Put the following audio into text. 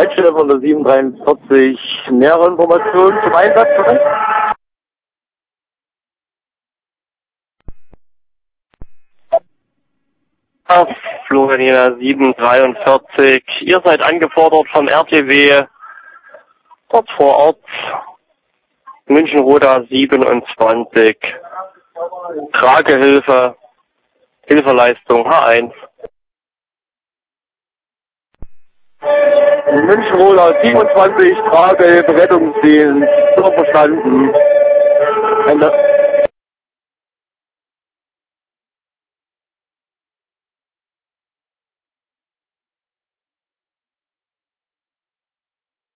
Leitstelle von der 743. Nähere Informationen zum Einsatz, bitte? Florianina 743. Ihr seid angefordert vom RTW dort vor Ort. München-Roda 27. Tragehilfe, Hilfeleistung H1. München-Roda 27, Tragehilfe, Rettungsdienst. So verstanden. Ende.